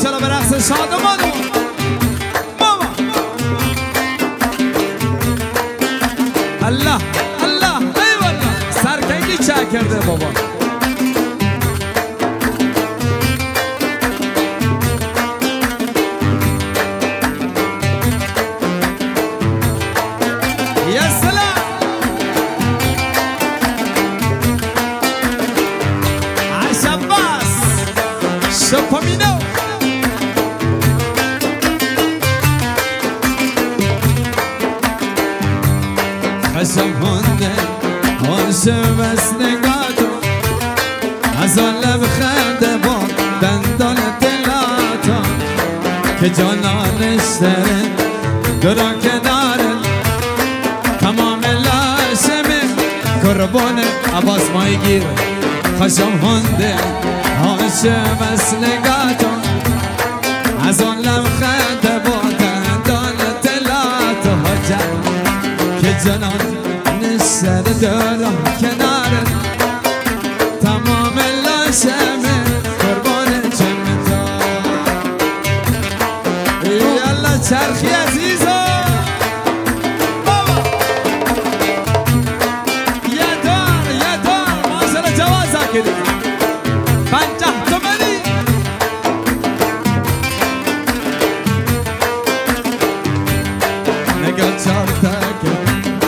ماشاءالله به رقص شادمان بابا. الله الله ای والله سرکنگی چه کرده بابا. خشمانده عاشق بس نگاتو از آن لب خنده با دندان دلاتا که جانانش داره درا کناره تمام لاشمه قربان عباس مایی گیر. خشمانده عاشق بس نگاتو از آن لب خنده با دندان دلاتا که جانان نشر دارم کنارت تمام لاشمه قربان جمتا. یالله چرخی عزیزا بابا. یه دار ماشاءالله جوازا کردی 50 تومانی. نگاه چارتاکه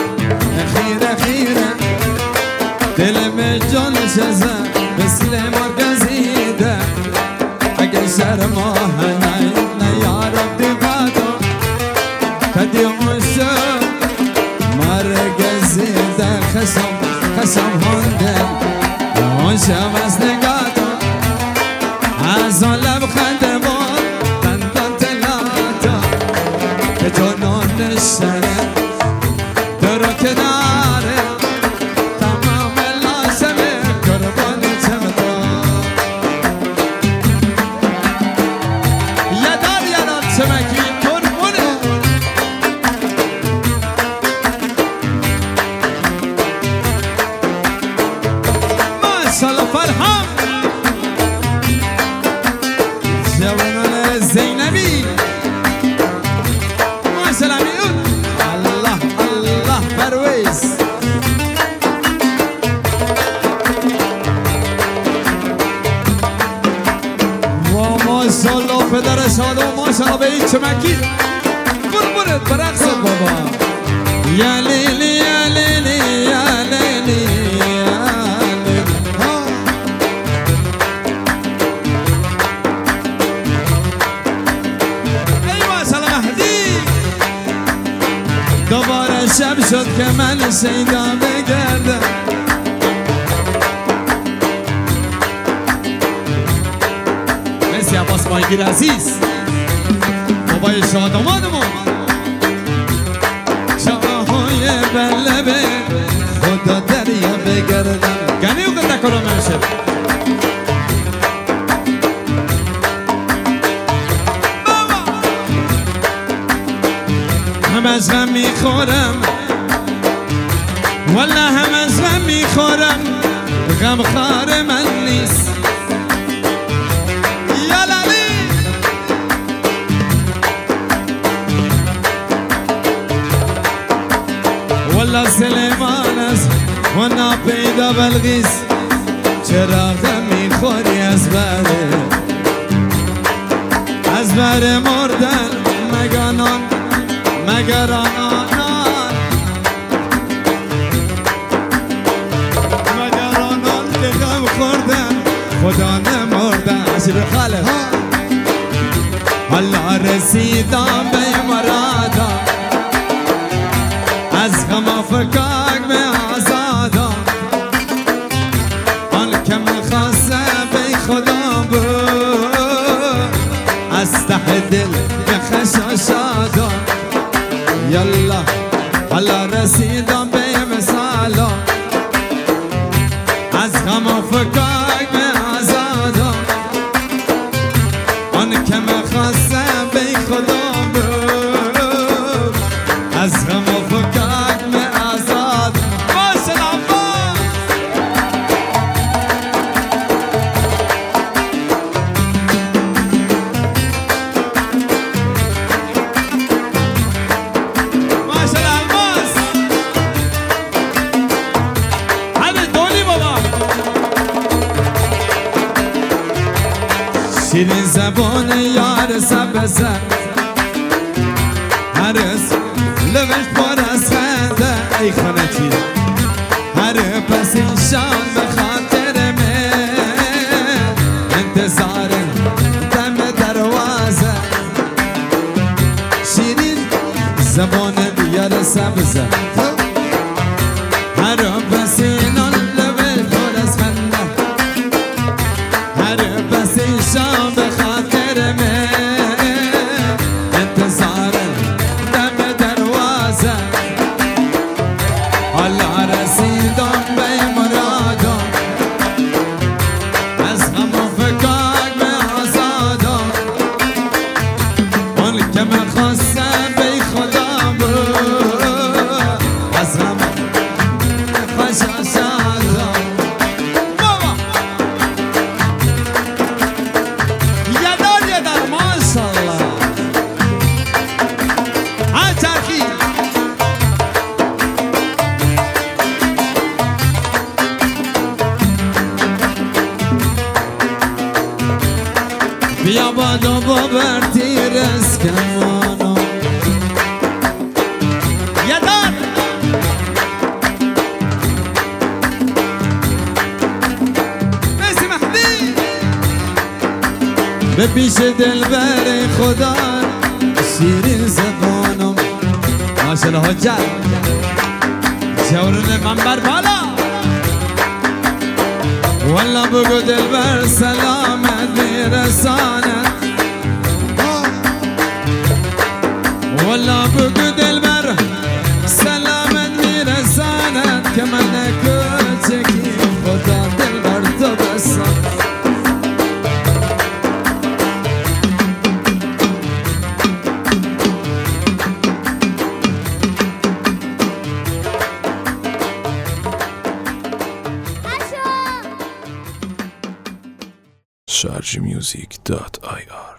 خیره دلم جان شزه مثل مرگزیده اگه شرما هنای نیارم دیوادو کدی عشق مرگزیده خشم هنده عاشق از نگاتو از آن لب خنده با دندان تلاتا که جانان نشره درا کناره تمام لازمه قربان جمتا. یه دار چمکی قربونه ماشاءالله فرهام جوانان زینبی ماشاءالله میون. الله پرویز و ماشاءالله پدر شاد و ماشاءالله به این چمکی قربونت برقصت بابا. یا لیلی یا لیلی یا لیلی یا لیلی. ای ماشاءالله مهدی دوباره شب شد که من شیدا بگردم مرسی عباس مایگیر عزیز بابای شادمانمون. شاهای بلبه خدا دریا بگردم گنی او گرده کنم منشه هم از غم میخورم والله هم از غم میخورم غم خار من نیست. یا لالی والله سلیمان است و ناپیدا بلغیس چرا غم میخوری از بر مردن مگانان مگر آنان که غم خوردن خدا نمردن. عشق خاله الله رسیدم به مرادم از غم فکاک به آزادم آن که میخواسته به خدا بود از ته دل به خشاشادم. یالله الله رسیدم به مثالا از غم و فکاک به آزادم آن که میخواسته به خدا بود از غم و فکاک به آزاد. شیرین زبان یار سبزه هرس لبش پر از خنده ای خانه چیز هر پس این شام به خاطر من انتظار دم دروازه شیرین زبان یار سبزه هر پس این لبش پر از خنده هر پس این شام به خاطر من انتظار دم دروازه حالا رسیدم به مرادم از غم و فکاک به آزادم اون که من خواستم به خدا بود از غم خوش آزادم بابا یه در ماشالله ها چرخی بیا بادو بابر تیر از کمانو یه دار بسی مهدی به پیش دلبر خدا شیرین زبانم ماشالله حجت جورن منبر بالا والله بگو دلبر سلامت میرساند والله بگو دلبر سلامت میرساند که من کوچکی خدا دلبر تو بساند sharjmusic.ir